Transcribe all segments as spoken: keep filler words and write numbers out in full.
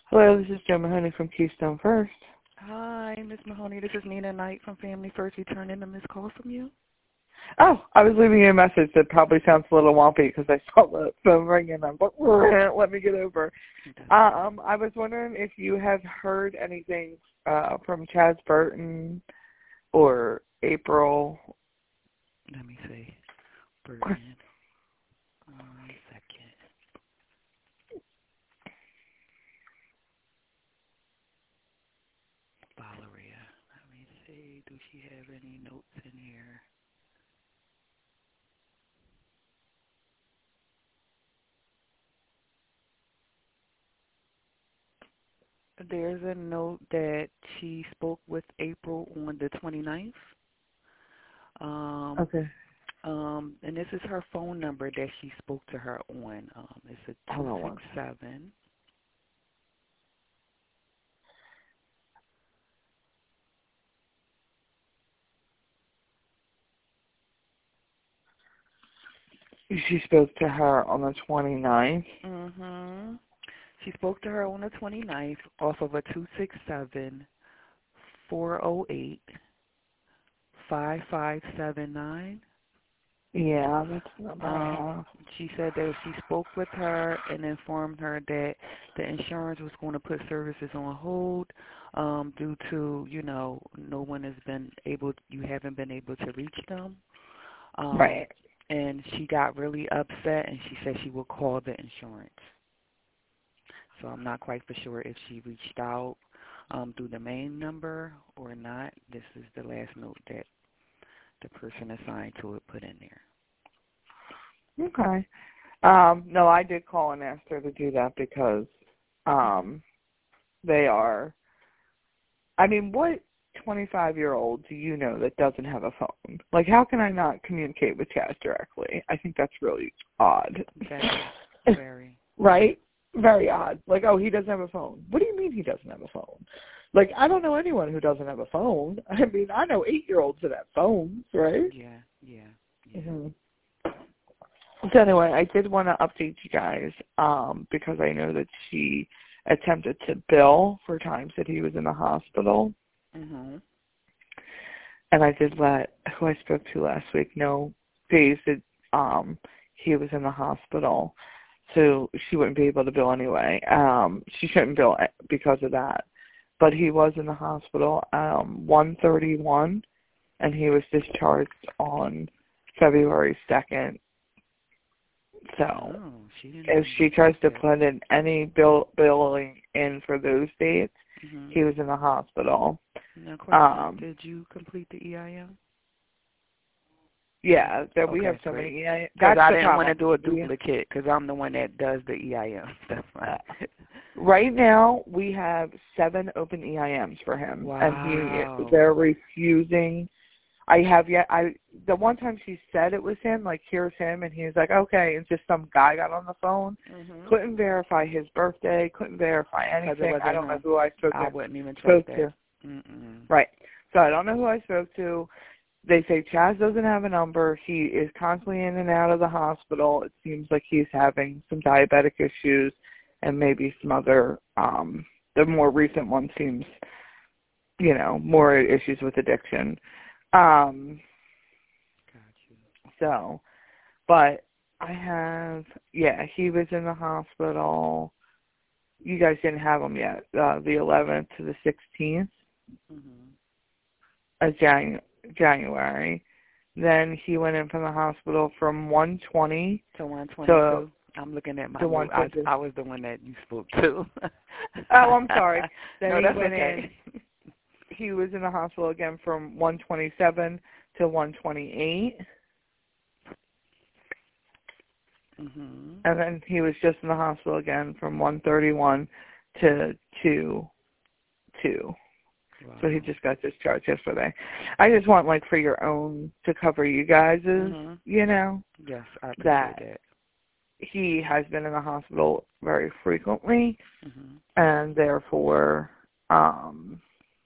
Hello, this is Joe Mahoney from Keystone First. Hi, Miss Mahoney. This is Nina Knight from Family First, returning a missed call from you. Oh, I was leaving you a message that probably sounds a little wompy because I saw the phone ring and I'm like, let me get over. Um, I was wondering if you have heard anything uh, from Chaz Burton or April. Let me see. Burton. One second. Valeria. Let me see. Do she have any notes in here? There's a note that she spoke with April on the twenty-ninth. Um, Okay. um, and this is her phone number that she spoke to her on. Um, it's a Hold two on six one. seven. She spoke to her on the twenty-ninth. Mm-hmm. She spoke to her on the twenty-ninth off of a two six seven, four oh eight, five five seven nine. Yeah, that's the number I Um, have. she said that she spoke with her and informed her that the insurance was going to put services on hold um, due to, you know, no one has been able, you haven't been able to reach them. Um, Right. and she got really upset and she said she would call the insurance. So I'm not quite for sure if she reached out um, through the main number or not. This is the last note that the person assigned to it put in there. Okay. Um, no, I did call and ask her to do that because um, they are, I mean, what twenty-five-year-old do you know that doesn't have a phone? Like, how can I not communicate with Chaz directly? I think that's really odd. Very, very. Right? Very odd. Like, oh, he doesn't have a phone. What do you mean he doesn't have a phone? Like, I don't know anyone who doesn't have a phone. I mean, I know eight-year-olds that have phones, right? Yeah, yeah, yeah. Mm-hmm. So anyway, I did want to update you guys um, because I know that she attempted to bill for times that he was in the hospital. Mm-hmm. And I did let who I spoke to last week know days that um, he was in the hospital, so she wouldn't be able to bill anyway. Um, she shouldn't bill because of that. But he was in the hospital um, one thirty-one, and he was discharged on February second. So Oh, she didn't if even she tries to that. put in any bill billing in for those dates, Mm-hmm. he was in the hospital. Now, question, Um, did you complete the E I M? yeah, that we have Okay, so great. many. Yeah, Because that's I the didn't want to problem. do a We, duplicate because I'm the one that does the E I M. That's fine. uh, right now, we have seven open E I Ms for him, Wow. and he they're refusing. I have yet. I the one time she said it was him, like here's him, and he was like, okay, and just some guy got on the phone, Mm-hmm. couldn't verify his birthday, couldn't verify anything. I don't know him. who I spoke I to. wouldn't even trust Spoke that. to Mm-mm. right. So I don't know who I spoke to. They say Chaz doesn't have a number. He is constantly in and out of the hospital. It seems like he's having some diabetic issues and maybe some other, um, the more recent one seems, you know, more issues with addiction. Um, Got you. so, but I have, yeah, he was in the hospital. You guys didn't have him yet, uh, the eleventh to the sixteenth Mm-hmm. of Janu- January. Then he went in from the hospital from one twenty to one twenty-two. I'm looking at my to note. I, one twenty. I was the one that you spoke to. Oh, I'm sorry. Then No, he that's went okay. in. He was in the hospital again from one twenty-seven to one twenty-eight. Mm-hmm. And then he was just in the hospital again from one thirty-one to two two. Wow. So he just got discharged yesterday. I just want, like, for your own, to cover you guys', Mm-hmm. you know, Yes, I appreciate that, that. he has been in the hospital very frequently, Mm-hmm. and therefore, um,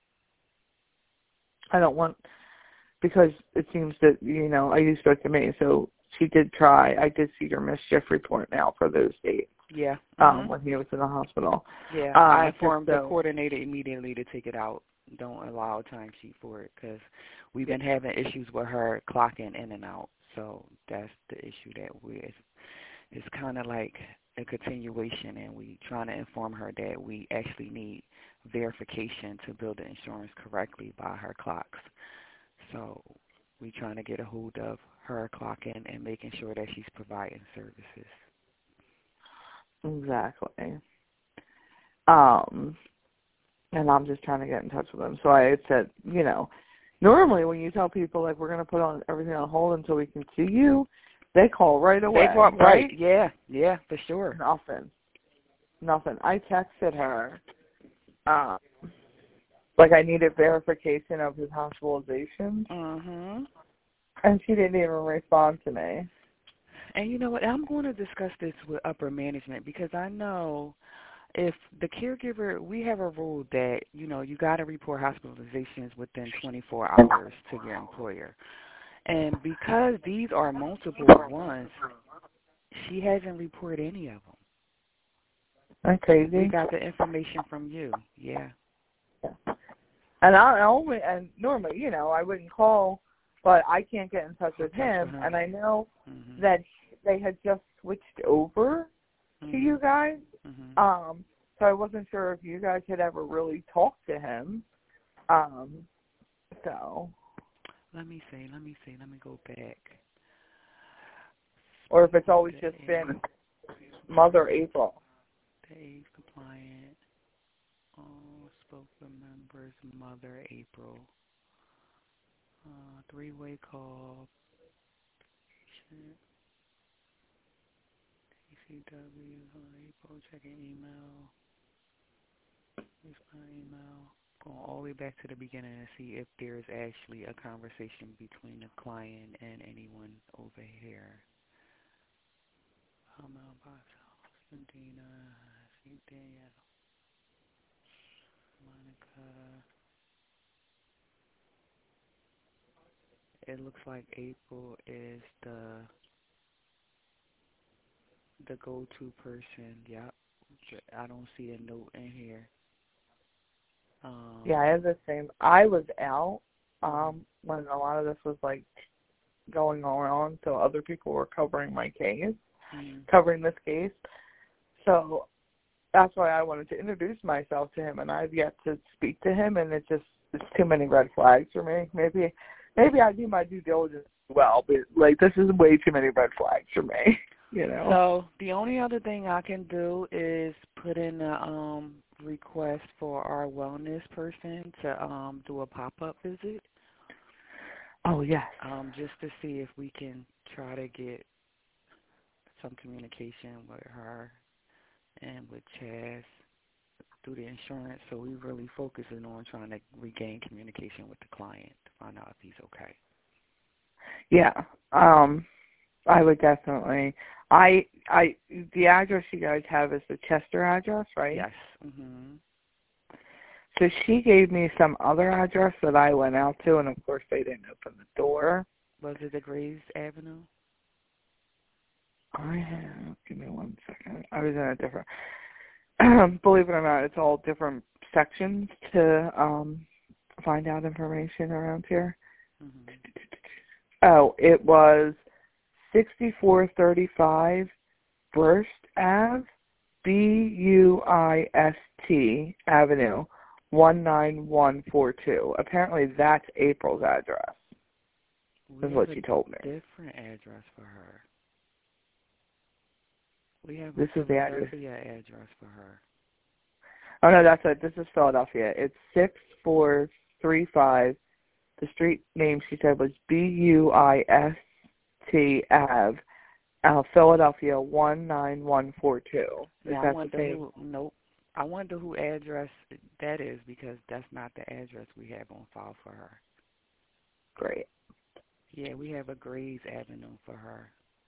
I don't want, because it seems that, you know, you spoke to me, so she did try. I did see your mischief report now for those dates. Yeah. um, Mhm. when he was in the hospital. Yeah. I Uh, just informed the so, coordinator immediately to take it out. Don't allow a timesheet for it because we've yeah, been having issues with her clocking in and out. So that's the issue that we. It's, it's kind of like a continuation, and we trying to inform her that we actually need verification to bill the insurance correctly by her clocks. So we trying to get a hold of her clocking and making sure that she's providing services. exactly. Um, and I'm just trying to get in touch with him. So I had said, you know, normally when you tell people, like, we're going to put on everything on hold until we can see you, they call right away, They brought, right? right? Yeah, yeah, for sure. Nothing. Nothing. I texted her, um, like I needed verification of his hospitalization, Mhm. and she didn't even respond to me. And you know what? I'm going to discuss this with upper management because I know if the caregiver, we have a rule that, you know, you got to report hospitalizations within twenty-four hours to your employer. And because these are multiple ones, she hasn't reported any of them. That's We crazy. got the information from you. Yeah. Yeah. And I only, and normally, you know, I wouldn't call, but I can't get in touch with Touch with him, him. and I know Mhm. that they had just switched over Mhm. to you guys. Mhm. Um, so I wasn't sure if you guys had ever really talked to him. Um, so, Let me see. Let me see. Let me go back. or if it's always The just A, been Mother April. the A's compliant. Oh, spoke with members. Mother April. Uh, three-way call. Patient. T C W. uh, April. Checking email. Respond email. Going all the way back to the beginning and see if there's actually a conversation between the client and anyone over here. Um, mailbox. Dina. See Danielle. Monica. It looks like April is the the go-to person. Yep. I don't see a note in here. Um. Yeah, I have the same. I was out Mhm. um, when a lot of this was, like, going on, so other people were covering my case, Mhm. covering this case. So that's why I wanted to introduce myself to him, and I've yet to speak to him, and it just it's too many red flags for me. Maybe maybe I do my due diligence well, but like this is way too many red flags for me. You know. So the only other thing I can do is put in a um request for our wellness person to um do a pop-up visit. Oh yes. Um, just to see if we can try to get some communication with her and with Chaz through the insurance. So we really focusing on trying to regain communication with the client to find out if he's okay. Yeah. Um. I would definitely. I I the address you guys have is the Chester address, right? Yes. Mhm. So she gave me some other address that I went out to, and of course they didn't open the door. Was it the Grays Avenue? I have, give me one second. I was in a different, believe it or not, it's all different sections to um find out information around here. Mhm. Oh, it was sixty-four thirty-five Burst Ave, B U I S T Avenue, one nine one four two. Apparently that's April's address, We is have what a she told me. different address for her. We have a This is the address. Philadelphia address for her. Oh, no, that's it. This is Philadelphia. It's six four three five. The street name, she said, was B U I S T Ave, uh, Philadelphia, one nine one four two. Is Now I that the wonder same? who. Nope. I wonder who address that is because that's not the address we have on file for her. Great. Yeah, we have a Grays Avenue for her.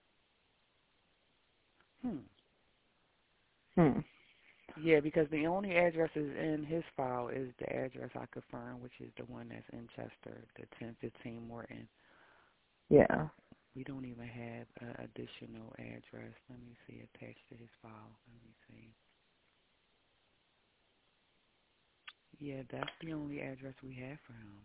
Hmm. Hmm. Yeah, because the only addresses in his file is the address I confirmed, which is the one that's in Chester, the ten fifteen Morton. Yeah. We don't even have an additional address. Let me see, attached to his file. Let me see. Yeah, that's the only address we have for him.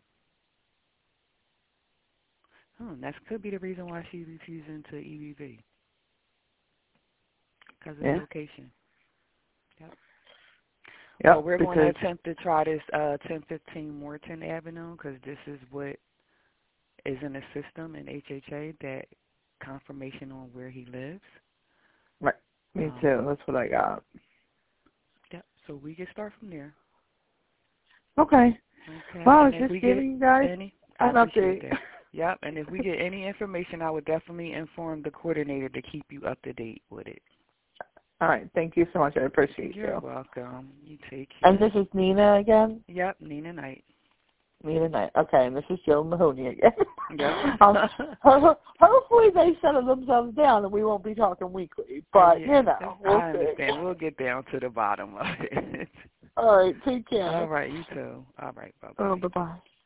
Hmm, that could be the reason why she's refusing to E B V. Because of Yeah. the location. Yep. Yep, Well, we're because, going to attempt to try this uh, ten fifteen Morton Avenue because this is what is in the system in H H A, that confirmation on where he lives. right, me Um, too. That's what I got. Yep. So we can start from there. Okay. Okay. Well, I And was if just we giving get you guys any, I an appreciate update. that. Yep. And if we get any information, I would definitely inform the coordinator to keep you up to date with it. All right. Thank you so much. I appreciate You're you. welcome. You take care. And this is Nina again? Yep. Nina Knight. Nina Knight. Okay, and this is Joe Mahoney again. Yep. um, ho- hopefully they settle themselves down and we won't be talking weekly. But, yeah, you know, we'll I see. understand. We'll get down to the bottom of it. All right. Take care. All right. You too. All right. Bye-bye. Oh, bye-bye.